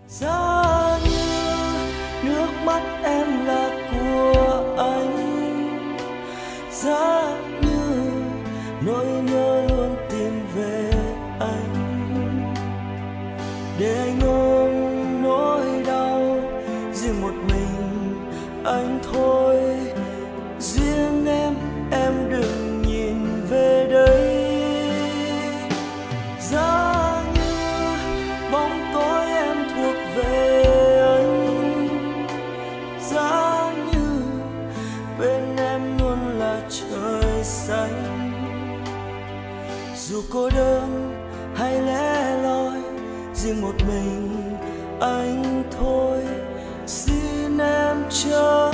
Giá như nước mắt em là của anh, giá như nỗi nhớ luôn tìm về anh, để anh ôm nỗi đau riêng một mình anh thôi. Riêng em đừng nhìn về đây. Giá như bóng tối em thuộc về anh, giá như bên em luôn là trời xanh. Dù cô đơn hay lẻ loi riêng một mình anh thôi, xin em chờ